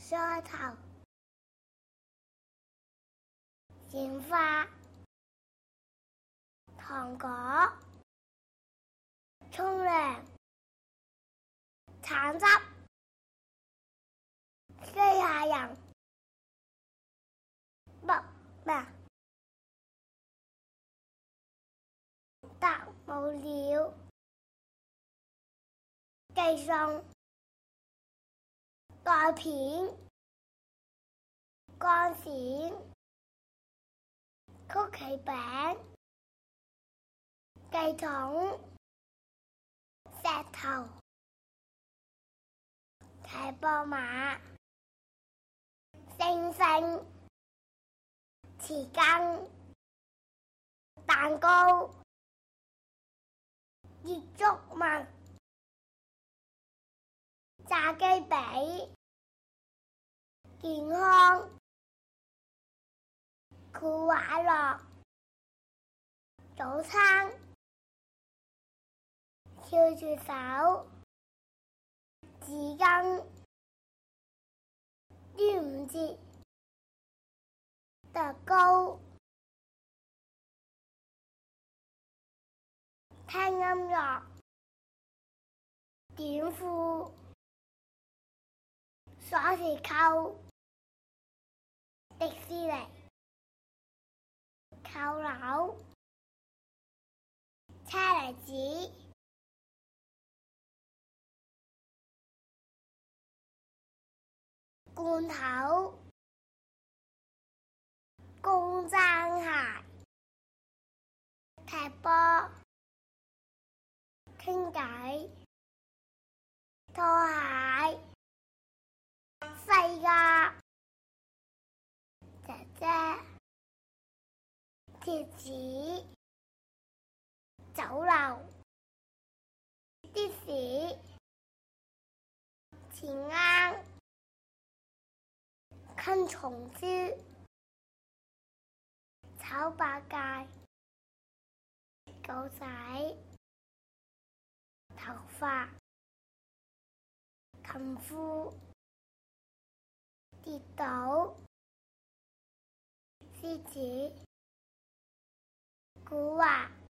梳頭、剪花、糖果、沖涼、橙汁、機械人、特務鳥、寄送、袋片、鋼線、曲奇餅、計筒、石頭、騎膊馬、星星、匙羹、蛋糕、熱粥物、炸雞髀、健康、酷玩樂、早餐、跳住手、紙巾、端午節、特糕、聽音樂、短褲、鎖匙扣、迪士尼、扣鈕、車厘子、罐頭、公踭鞋、踢波、傾偈、拖鞋、西瓜、姐姐、貼紙、酒樓、的士、錢罌、昆蟲書、炒八戒、狗仔、頭髮、琴褲、跌倒、獅子、古惑。